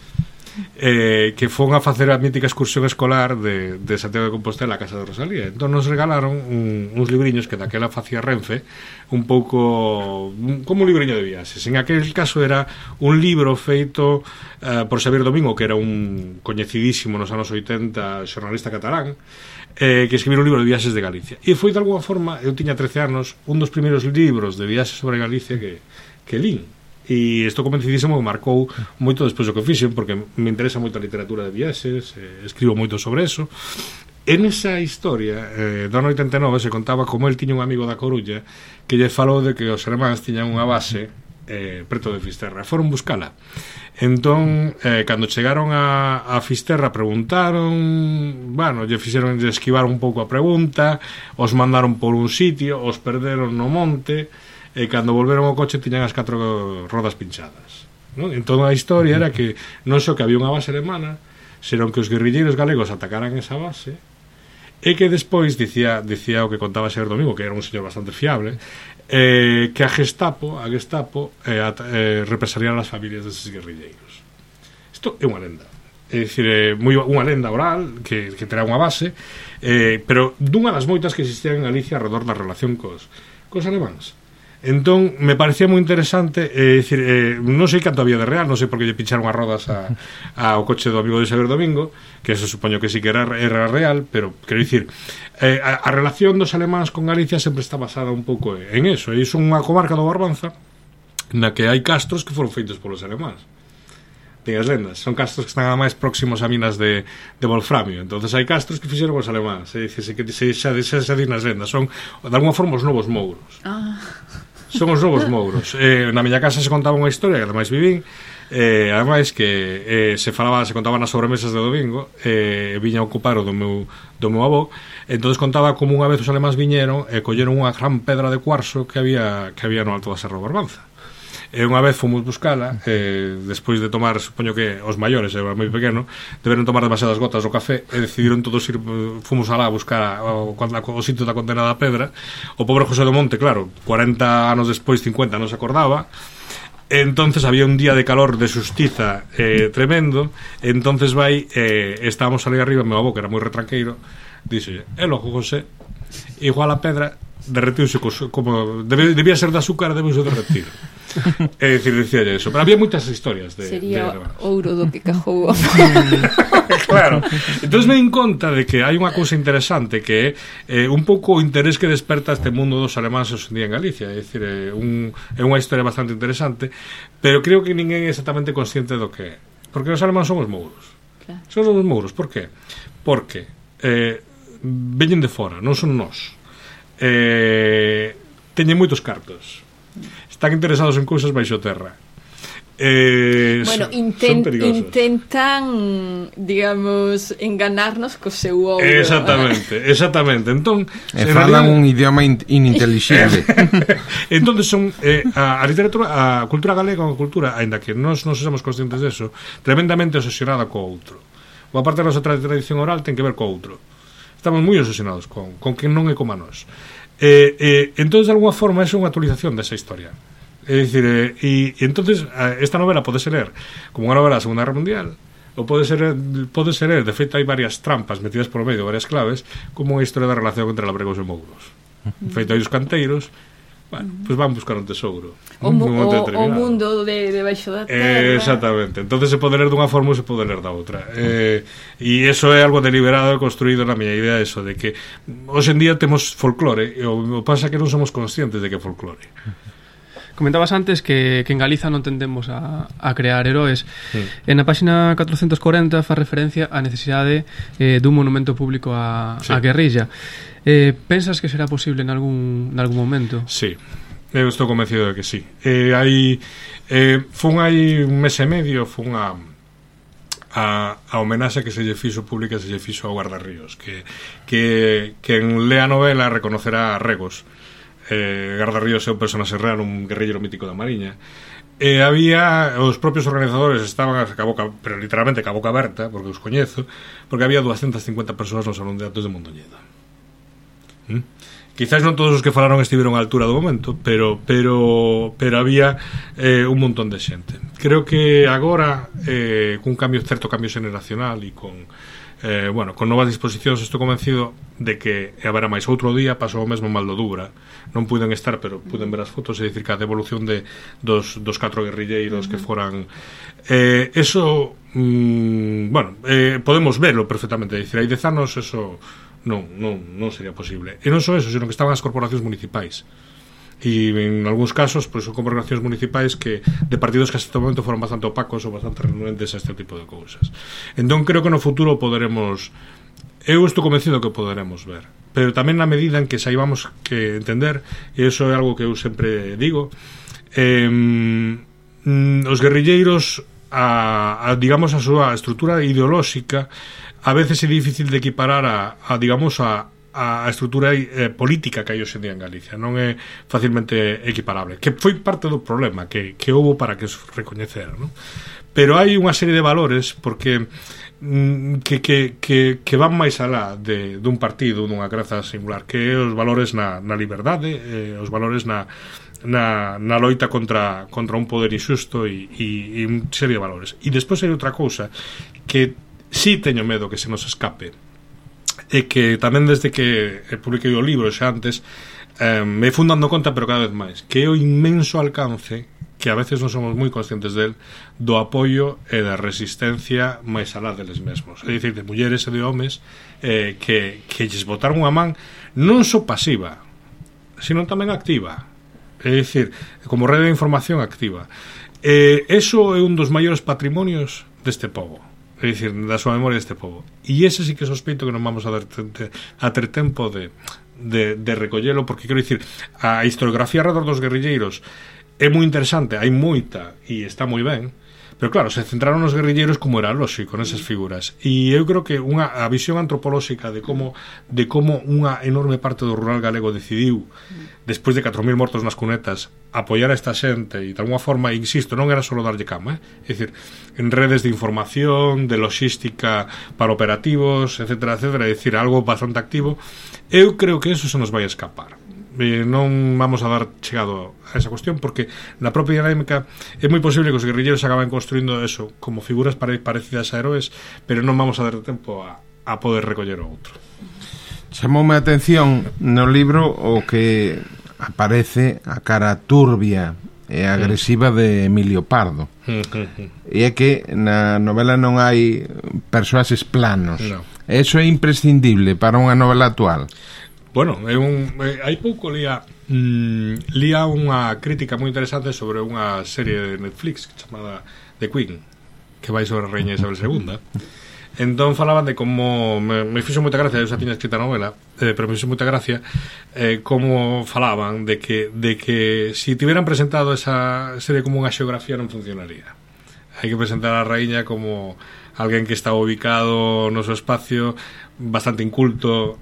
eh, que fon a facer a mítica excursión escolar de, de Santiago de Compostela a casa de Rosalía. Entón nos regalaron un, uns libriños que daquela facía Renfe, un pouco como un libriño de viaxes. En aquel caso era un libro feito uh, por Xavier Domingo, que era un coñecidísimo nos anos oitenta xornalista catalán, eh, que escribiu un libro de viaxes de Galicia. E foi de alguna forma, eu tiña trece anos, un dos primeiros libros de viaxes sobre Galicia que, que lín. E estou convencidísimo que marcou moito despois do que fixen, porque me interesa moito a literatura de viaxes, eh, escribo moito sobre eso. En esa historia, eh, do ano oitenta e nove, se contaba como el tiña un amigo da Coruña que lle falou de que os alemáns tiñan unha base eh, preto de Fisterra. Foron buscala. Entón, eh, cando chegaron a, a Fisterra preguntaron, bueno, lle fixeron lle esquivar un pouco a pregunta, os mandaron por un sitio, os perderon no monte, e cando volveron ao coche tiñan as catro rodas pinchadas, non? Entón a historia era que non só que había unha base alemana, senón que os guerrilleiros galegos atacaran esa base, e que despois dicía, dicía o que contaba Xavier Domingo, que era un señor bastante fiable, eh, que a Gestapo a Gestapo eh, at, eh, represarían as familias deses guerrilleiros. Isto é unha lenda, é dicir, eh, moi, unha lenda oral que, que terá unha base, eh, pero dunha das moitas que existían en Galicia alrededor da relación cos, cos alemáns. Entón, me parecía moi interesante, eh, dicir, eh, non sei canto había de real, non sei por que lle pincharon as rodas a, a, ao coche do amigo de Xavier Domingo, que eso supoño que sí que era, era real, pero, quero dicir, eh, a, a relación dos alemáns con Galicia sempre está basada un pouco en eso, e iso é unha comarca do Barbanza na que hai castros que foron feitos polos alemáns. Ten as lendas, son castros que están máis próximos a minas de, de wolframio, entonces hai castros que fixeron os alemáns, e dice que se xa, xa, xa din as lendas, son de alguma forma os novos mouros. Ah. Son os novos mouros. Eh, na miña casa se contaba unha historia que ademais vivín, eh, ademais que eh, se falaba, se contaba nas sobremesas de domingo, eh, viña a ocupar o do meu, do meu avó, entonces contaba como unha vez os alemáns viñeron e colleron unha gran pedra de cuarzo que había, que había no alto da Serra do Barbanza. e unha vez fomos buscala, eh, despois de tomar, supoño que os maiores, eu era moi pequeno, deberon tomar demasiadas gotas do café e decidiron todos ir, fomos alá a buscar o, o sitio da Condena da Pedra. O pobre José do Monte, claro, cuarenta anos despois, cincuenta, non se acordaba. Entonces había un día de calor de xustiza eh, tremendo. Entonces vai, eh, estábamos ali arriba, meu avó, que era moi retranqueiro, dixe, e logo José, igual a pedra derretiuse como debe, debía ser de azúcar, debeu se derretir. É dicir, dicía eso. Pero había moitas historias de, sería de ouro do que cajou. Claro. Entón me din conta de que hai unha cousa interesante, que é eh, un pouco o interés que desperta este mundo dos alemáns hoxe en día en Galicia. É dicir, é, un, é unha historia bastante interesante, pero creo que ninguén é exactamente consciente do que é. Porque os alemáns son os mouros. Claro. Son os mouros, por qué? Porque eh, veñen de fora, non son nós. Eh, teñen moitos cartos, están interesados en cousas baixo terra. Eh, bueno, son, intent, son intentan, digamos, enganarnos co seu ouro. Exactamente, exactamente. Entón, e falan un idioma in, inintelixible. Entón son eh, a, a literatura, a cultura galega, a cultura, aínda que nós non somos conscientes deso, tremendamente obsesionada co outro. Boa parte da nosa tradición oral ten que ver co outro. Estamos moi obsesionados con, con que non é como a nós. Eh, eh, entón, de alguna forma, é unha actualización desa historia. É dicir, eh, e, e entonces esta novela pode ser ler como unha novela da Segunda Guerra Mundial, ou pode ser, pode ser ler, de feito hai varias trampas metidas por medio, varias claves, como unha historia da relación entre labregos e mouros. De feito, hai os canteiros, bueno, pois pues van buscar un tesouro. O, mu o, o mundo de, de baixo da terra. Eh, exactamente. Entonces se pode ler dunha forma ou se pode ler da outra. Eh, e iso é algo deliberado e construído na miña idea, eso, de que hoxe en día temos folclore, e o pasa que non somos conscientes de que é folclore. Comentabas antes que, que en Galiza non tendemos a, a crear heróis. Sí. En a páxina catrocentos corenta fa referencia á necesidade eh, dun monumento público á, sí. á guerrilla. Eh, pensas que será posible en algún, en algún momento? Sí, eu estou convencido de que sí. Eh, hai, eh, fun hai un mes e medio, fun a a, a homenaxe que se lle fixo pública, se lle fixo a Guardarríos, que, que, que en lea a novela reconocerá a Regos. Eh, Guardarríos é un personaxe real, un guerrilleiro mítico da Mariña. E había, os propios organizadores estaban a boca, pero literalmente a boca aberta, porque os coñezo, porque había doscientas cincuenta persoas no Salón de Actos de Mondoñedo. ¿Mm? Quizás non todos os que falaron estiveron á altura do momento, pero pero pero había eh, un montón de xente. Creo que agora, eh, cun cambio, certo cambio xeneracional e con eh, bueno, con novas disposicións, estou convencido de que haberá máis. Outro día pasou o mesmo mal do Dubra, non puiden estar, pero puden ver as fotos, é dicir, que a devolución de, dos, dos catro guerrilleiros que foran eh, eso mm, bueno, eh, podemos verlo perfectamente, é dicir, hai dez anos eso non, non, non sería posible, e non só eso, sino que estaban as corporacións municipais, e en algúns casos pois, son corporacións municipais que de partidos que hasta este momento foron bastante opacos ou bastante renuentes a este tipo de cousas. Entón creo que no futuro poderemos, eu estou convencido que poderemos ver, pero tamén na medida en que saibamos que entender, e iso é algo que eu sempre digo, eh, os guerrilleiros a, a digamos a súa estrutura ideolóxica a veces é difícil de equiparar a, a digamos a a estrutura eh, política que hai hoxe en día en Galicia, non é facilmente equiparable, que foi parte do problema que, que houbo para que se recoñecera, non? Pero hai unha serie de valores porque mm, que, que, que, que van máis alá de, dun partido, dunha graza singular, que é os valores na, na liberdade, eh, os valores na, na, na loita contra, contra un poder injusto e, e, e un serie de valores. E despois hai outra cousa que sí teño medo que se nos escape, e que tamén desde que publiquei o libro xa antes eh, me fun dando conta, pero cada vez máis, que é o inmenso alcance, que a veces non somos moi conscientes del, do apoio e da resistencia máis alá deles mesmos, é dicir, de mulleres e de homes eh, que, que lles botaron unha man non só pasiva, sino tamén activa, é dicir, como rede de información activa. Eh, eso é un dos maiores patrimonios deste pobo, é dicir, da súa memoria deste povo, e ese sí que sospeito que non vamos a ter, a ter tempo de, de, de recollelo, porque quero dicir, a historiografía alrededor dos guerrilleiros é moi interesante, hai moita e está moi ben, pero claro, se centraron nos guerrilleros como era lógico, nesas figuras. E eu creo que unha a visión antropolóxica de como de como unha enorme parte do rural galego decidiu, despois de catro mil mortos nas cunetas, apoiar a esta xente e de alguma forma, insisto, non era só darlle cama, eh? É dicir, en redes de información, de logística para operativos, etcétera, etcétera, é dicir, algo bastante activo. Eu creo que eso se nos vai a escapar. Eh, non vamos a dar chegado a esa cuestión porque na propia dinámica é moi posible que os guerrilleros acaben construindo eso como figuras pare parecidas a heróis, pero non vamos a dar tempo a, a poder recoller o outro. Chamoume a atención no libro o que aparece a cara turbia e agresiva de Emilio Pardo, e é que na novela non hai persoaxes planos. No. Eso é imprescindible para unha novela actual. Bueno, é un, é, hai pouco lía mm, lía unha crítica moi interesante sobre unha serie de Netflix chamada The Queen, que vai sobre a Reina Isabel segunda. Entón falaban de como me, me fixo moita gracia, eu xa tiña escrita a novela, eh, pero me fixo moita gracia eh, como falaban de que de que si tiveran presentado esa serie como unha xeografía non funcionaría. Hai que presentar a Raíña como alguén que está ubicado no seu espacio, bastante inculto,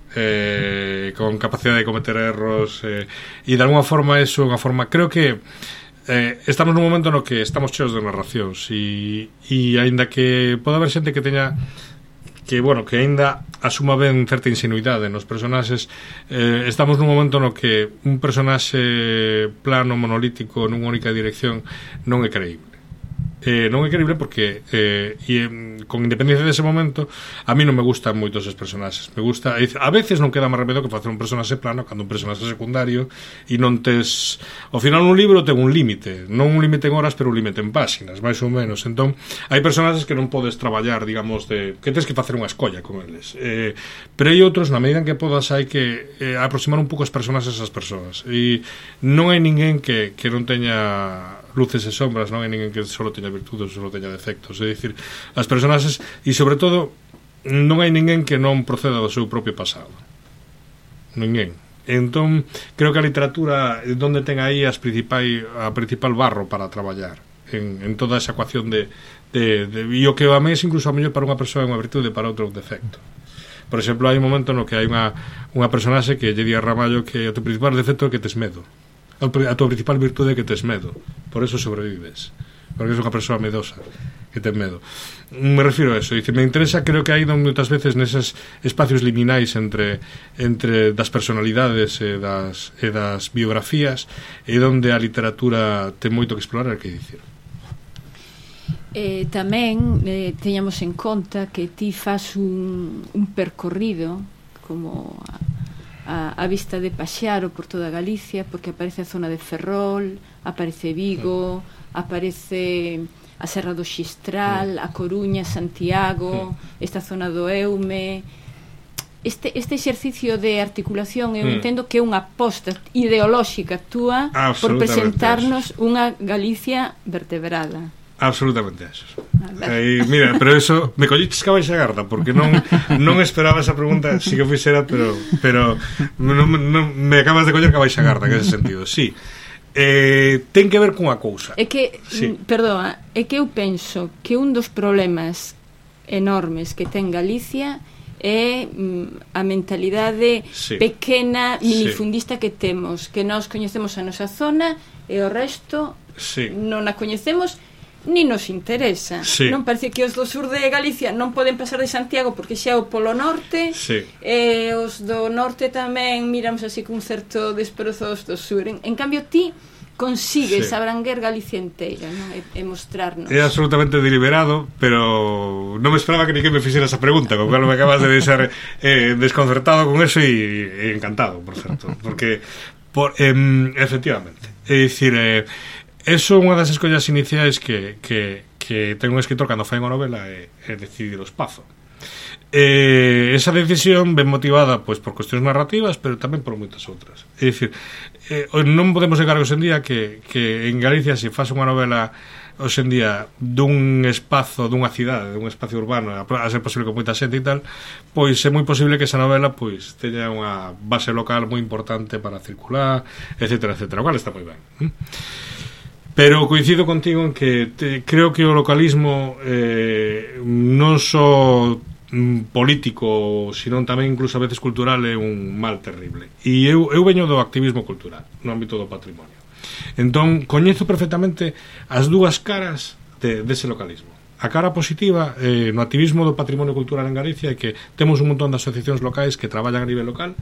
eh, con capacidade de cometer erros, eh, e de alguna forma eso é unha forma, creo que eh, estamos nun momento no que estamos cheos de narracións e, e aínda que pode haber xente que teña que, bueno, que aínda asuma ben certa ingenuidade nos personaxes, eh, estamos nun momento no que un personaxe plano, monolítico, nunha única dirección non é creíble. Eh, non é creíble porque eh, e, con independencia dese momento a mí non me gustan moito esos personaxes, me gusta, a veces non queda máis remedio que facer un personaxe plano cando un personaxe secundario e non tes, ao final un libro ten un límite, non un límite en horas pero un límite en páxinas, máis ou menos. Entón hai personaxes que non podes traballar, digamos, de que tens que facer unha escolla con eles, eh, pero hai outros, na medida en que podas hai que eh, aproximar un pouco as personaxes a esas persoas e non hai ninguén que, que non teña luces e sombras, non hai ninguén que só teña virtudes ou só teña defectos, é dicir, as personaxes e sobre todo non hai ninguén que non proceda do seu propio pasado, ninguén. Entón creo que a literatura é onde ten aí as principais, a principal barro para traballar en, en toda esa ecuación de, de, de e o que a mí é incluso a mellor para unha persoa é unha virtude e para outra un defecto. Por exemplo, hai un momento no que hai unha, unha personaxe que lle di a Ramallo que o teu principal defecto é que tes medo, a tua principal virtude é que tes medo, por eso sobrevives, porque és unha persoa medosa que ten medo. Me refiro a eso, dice, me interesa, creo que hai moitas veces neses espacios liminais entre entre das personalidades e das, e das biografías e onde a literatura ten moito que explorar, que dicir. Eh, tamén eh, teñamos en conta que ti fas un, un percorrido como a A, a vista de paxearo por toda Galicia, porque aparece a zona de Ferrol, aparece Vigo, aparece a Serra do Xistral, a Coruña, Santiago, esta zona do Eume. Este, este exercicio de articulación eu entendo que é unha aposta ideolóxica túa por presentarnos unha Galicia vertebrada. Absolutamente eso. Aí, mira, pero eso me colliches que a baixa garda porque non non esperaba esa pregunta, si que o fixera, pero pero non, non, me acabas de coller que a baixa garda, que ese sentido. Sí. Eh, ten que ver cunha cousa. É que, sí. Perdona, é que eu penso que un dos problemas enormes que ten Galicia é mm, a mentalidade sí. pequena, minifundista sí. que temos, que nós coñecemos a nosa zona e o resto sí. non a coñecemos ni nos interesa. Sí. Non parece que os do sur de Galicia non poden pasar de Santiago porque xa é o polo norte, sí. e os do norte tamén miramos así con certo desprezo os do sur. En, en cambio ti consigues sí. abranguer Galicia inteira, non? E, e mostrarnos. É absolutamente deliberado, pero non me esperaba que ninguén me fixera esa pregunta, con cual me acabas de deixar eh, desconcertado con eso e, e encantado, por certo, porque por, eh, efectivamente, é dicir, eh, eso é unha das escollas iniciais que, que, que ten un escritor cando fai unha novela é, é decidir o espazo. Eh, esa decisión ben motivada pois por cuestións narrativas, pero tamén por moitas outras. É dicir, eh, non podemos negar hoxe en día que, que en Galicia se faz unha novela hoxe en día dun espazo, dunha cidade, dun espacio urbano, a, a ser posible con moita xente e tal, pois é moi posible que esa novela pois teña unha base local moi importante para circular, etcétera, etcétera, o cual está moi ben. pero coincido contigo en que te, creo que o localismo eh, non só político, sino tamén incluso a veces cultural, é un mal terrible. E eu, eu veño do activismo cultural no ámbito do patrimonio, entón coñezo perfectamente as dúas caras de, dese localismo. A cara positiva eh, no activismo do patrimonio cultural en Galicia é que temos un montón de asociacións locais que traballan a nivel local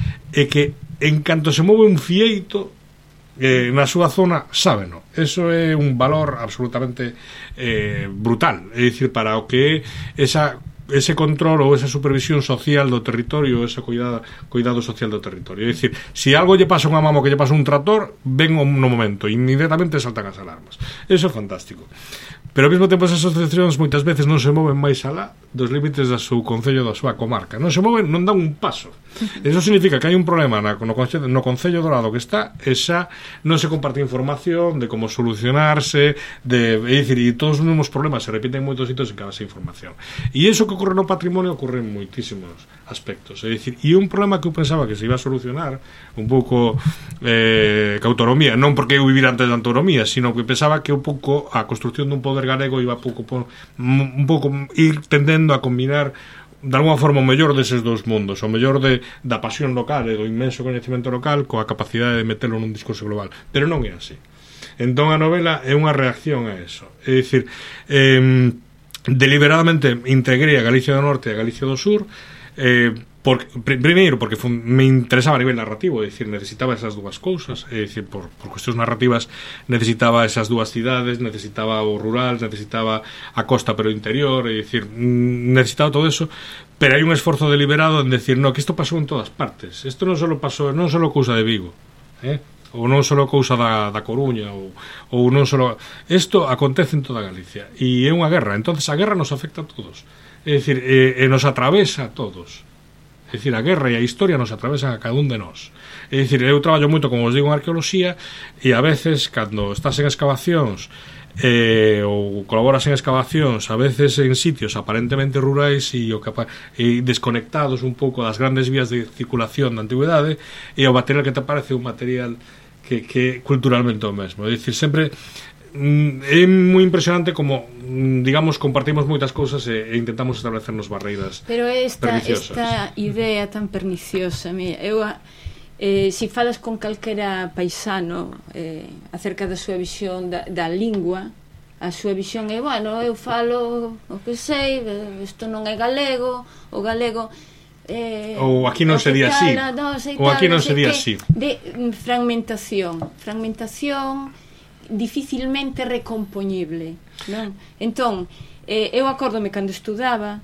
e que en canto se move un fieito eh, na súa zona, sábeno. Eso é un valor absolutamente eh, brutal, é dicir, para o que é esa ese control ou esa supervisión social do territorio, ese cuidado, cuidado social do territorio. É dicir, se algo lle pasa a unha mamo que lle pasa un tractor, ven no momento, inmediatamente saltan as alarmas. Eso é fantástico. Pero ao mesmo tempo esas asociacións moitas veces non se moven máis alá dos límites do seu concello, da súa comarca. Non se moven, non dan un paso. Eso significa que hai un problema na, no, concello, no concello do lado que está, e xa non se comparte información de como solucionarse, de, é dicir, e todos os mesmos problemas se repiten en moitos sitios en cada esa información. E iso que ocorre no patrimonio ocorre en moitísimos aspectos. É dicir, e un problema que eu pensaba que se iba a solucionar un pouco eh, que autonomía, non porque eu vivir antes da autonomía, sino que pensaba que un pouco a construcción dun poder galego iba pouco, un pouco ir tendendo a combinar de alguma forma o mellor deses dous mundos, o mellor de, da pasión local e do inmenso coñecemento local coa capacidade de meterlo nun discurso global, pero non é así. Entón a novela é unha reacción a eso, é dicir, eh, deliberadamente integrei a Galicia do Norte e a Galicia do Sur, eh, por, pr primeiro porque fun, me interesaba a nivel narrativo, é dicir, necesitaba esas dúas cousas, é dicir, por, por cuestións narrativas necesitaba esas dúas cidades, necesitaba o rural, necesitaba a costa pero o interior, é dicir, necesitaba todo eso, pero hai un esforzo deliberado en decir, no, que isto pasou en todas partes, isto non só pasou, non só cousa de Vigo, eh? ou non só cousa da, da Coruña, ou, ou non só, isto acontece en toda Galicia, e é unha guerra, entonces a guerra nos afecta a todos, é dicir, e, e nos atravesa a todos. É dicir, a guerra e a historia nos atravesan a cada un de nós. É dicir, eu traballo moito, como os digo, en arqueoloxía, e a veces, cando estás en excavacións eh, ou colaboras en excavacións, a veces en sitios aparentemente rurais e, o capa e desconectados un pouco das grandes vías de circulación da antigüedade, e o material que te parece un material que, que culturalmente o mesmo. É dicir, sempre é moi impresionante como, digamos, compartimos moitas cousas e, e intentamos establecernos barreiras pero esta, perniciosas. Esta idea tan perniciosa, mira, eu eh, si falas con calquera paisano eh, acerca da súa visión da, da lingua, a súa visión é, bueno, eu falo o que sei, isto non é galego, o galego eh, ou aquí non sería así, no, ou aquí non sería así, de fragmentación fragmentación dificilmente recompoñible, non? Entón, eh, eu acórdome cando estudaba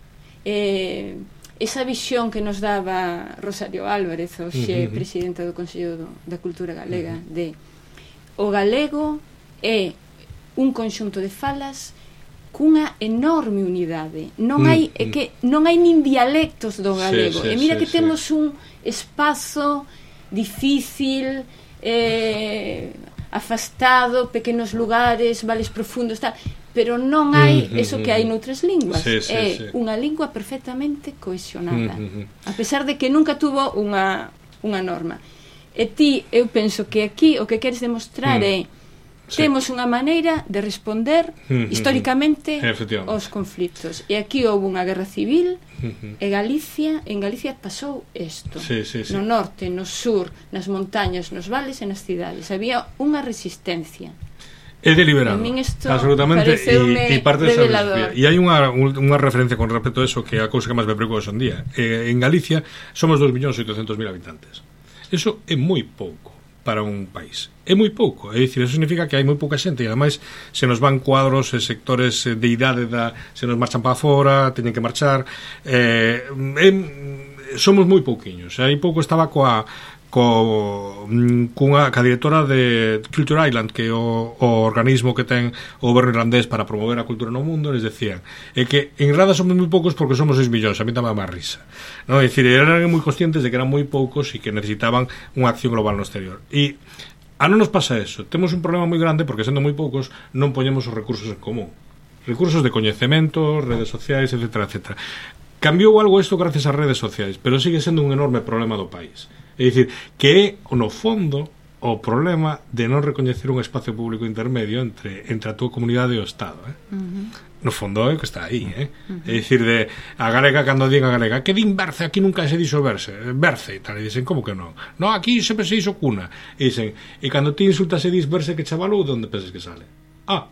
eh, esa visión que nos daba Rosario Álvarez, hoxe uh -huh. presidenta do Consello do, da Cultura Galega, uh -huh. de o galego é un conxunto de falas cunha enorme unidade, non hai, é que non hai nin dialectos do galego, sí, sí, e mira sí, que sí. temos un espazo difícil, eh, afastado, pequenos lugares, vales profundos, tal, pero non hai eso que hai noutras linguas. Sí, sí, é sí. unha lingua perfectamente cohesionada, a pesar de que nunca tuvo unha, unha norma. E ti, eu penso que aquí o que queres demostrar é sí. temos unha maneira de responder históricamente aos conflitos. E aquí houve unha guerra civil e Galicia, en Galicia pasou isto. Sí, sí, sí. No norte, no sur, nas montañas, nos vales e nas cidades. Había unha resistencia. É deliberado, absolutamente, e, e parte desa filosofía. E hai unha, unha referencia con respecto a eso que é a cousa que máis me preocupa hoxe en día. Eh, en Galicia somos dos millóns oitocentos mil habitantes. Eso é moi pouco para un país. É moi pouco, é dicir, eso significa que hai moi pouca xente e ademais se nos van cuadros e sectores de idade da, se nos marchan para fora, teñen que marchar, eh, eh, somos moi pouquiños. Hai pouco estaba coa co cunha ca directora de Culture Island, que é o, o organismo que ten o goberno irlandés para promover a cultura no mundo, les decían é que en Irlanda somos moi poucos porque somos seis millóns, a mí tamén má risa, non? É dicir, eran moi conscientes de que eran moi poucos e que necesitaban unha acción global no exterior. E a non nos pasa eso, temos un problema moi grande porque sendo moi poucos non poñemos os recursos en común, recursos de coñecemento, redes sociais, etcétera, etcétera. Cambiou algo isto gracias ás redes sociais, pero sigue sendo un enorme problema do país. É dicir, que é, no fondo, o problema de non recoñecer un espacio público intermedio entre, entre a túa comunidade e o Estado, eh? Uh-huh. No fondo é o que está aí, eh? Uh-huh. É dicir, de a galega, cando din a galega que din Berce, aquí nunca se dixo verse Berce, e tal, e dicen, como que non? Non, aquí sempre se dixo cuna, e dicen, e cando ti insultas e dis Berce que chavalou, onde pensas que sale? Ah,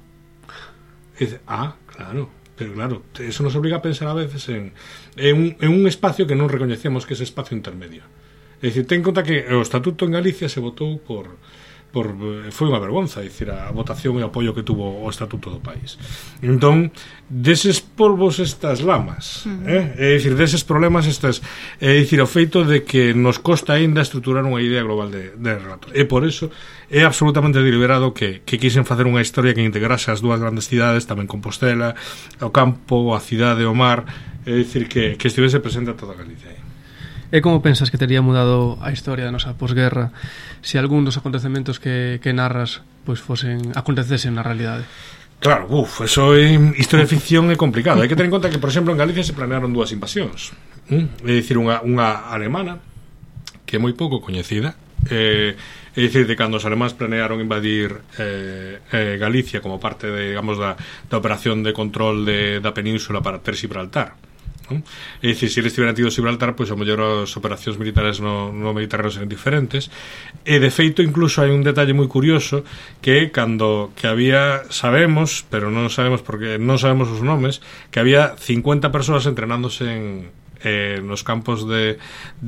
e dice, ah, claro, pero claro, eso nos obliga a pensar a veces en, en, un, en un espacio que non recoñecemos que é ese espacio intermedio. É dicir, ten en conta que o Estatuto en Galicia se votou por, por foi unha vergonza, é dicir, a votación e o apoio que tuvo o Estatuto do país. Entón, deses polvos estas lamas, uh-huh. eh? É dicir, deses problemas estas, é dicir, o feito de que nos costa aínda estruturar unha idea global de, de relato. E por eso é absolutamente deliberado que, que quixen facer unha historia que integrase as dúas grandes cidades, tamén Compostela, o campo, a cidade, o mar, é dicir, que, que estivese presente a toda Galicia aí. E como pensas que tería mudado a historia da nosa posguerra se algún dos acontecementos que, que narras pois fosen acontecesen na realidade? Claro, uf, eso é historia de ficción é complicado. Hai que ter en conta que, por exemplo, en Galicia se planearon dúas invasións. ¿Mm? É dicir, unha, unha alemana que é moi pouco coñecida. Eh, é dicir, de cando os alemáns planearon invadir eh, eh, Galicia como parte de, digamos, da, da operación de control de, da península para ter Gibraltar. ¿No? É dicir, se eles tiveran tido Gibraltar, pois a mellor as operacións militares no, no Mediterráneo seran diferentes. E de feito incluso hai un detalle moi curioso que cando que había, sabemos, pero non sabemos porque non sabemos os nomes, que había cincuenta persoas entrenándose en eh, nos campos de,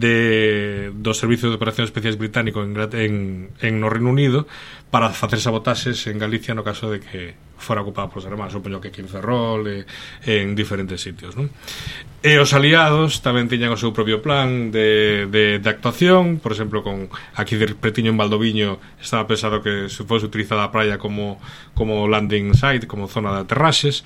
de do Servicio de Operacións Especiais británico en, en, en no Reino Unido para facer sabotaxes en Galicia no caso de que fora ocupada polos alemán, supoño que aquí en Ferrol e, en diferentes sitios, non? E os aliados tamén tiñan o seu propio plan de, de, de actuación, por exemplo, con aquí de Pretiño en Valdoviño estaba pensado que se fose utilizada a praia como, como landing site, como zona de aterraxes,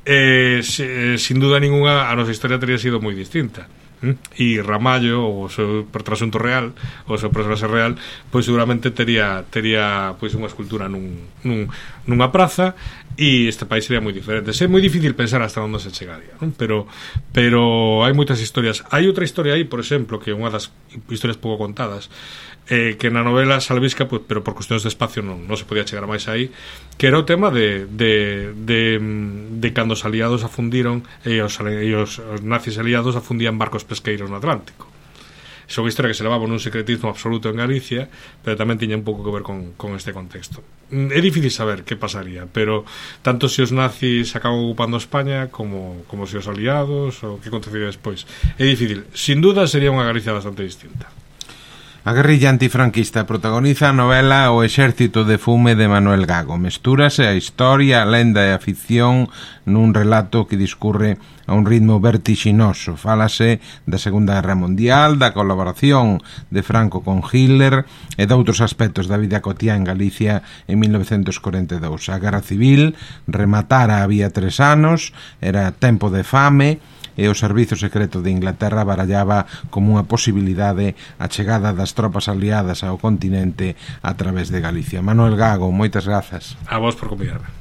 e se, sin duda ninguna a nosa historia teria sido moi distinta. E Ramallo, o seu trasunto real, o seu personaxe real, pois seguramente tería tería pois unha escultura nun, nun, nunha praza e este país sería moi diferente. É moi difícil pensar hasta onde se chegaría, non? Pero pero hai moitas historias. Hai outra historia aí, por exemplo, que é unha das historias pouco contadas, eh, que na novela Salvisca, pues, pero por cuestións de espacio non, non se podía chegar máis aí, que era o tema de, de, de, de cando os aliados afundiron e os, e os nazis aliados afundían barcos pesqueiros no Atlántico. Son unha historia que se levaba nun secretismo absoluto en Galicia, pero tamén tiña un pouco que ver con, con este contexto. É difícil saber que pasaría, pero tanto se os nazis acaban ocupando España como, como se os aliados ou que acontecería despois. É difícil. Sin duda sería unha Galicia bastante distinta. A guerrilla antifranquista protagoniza a novela O exército de fume de Manuel Gago. Mestúrase a historia, a lenda e a ficción nun relato que discurre a un ritmo vertixinoso. Fálase da Segunda Guerra Mundial, da colaboración de Franco con Hitler e de outros aspectos da vida cotiá en Galicia en mil novecentos corenta e dous. A Guerra Civil rematara había tres anos, era tempo de fame, e o Servizo Secreto de Inglaterra barallaba como unha posibilidade a chegada das tropas aliadas ao continente a través de Galicia. Manuel Gago, moitas grazas. A vos por convidarme.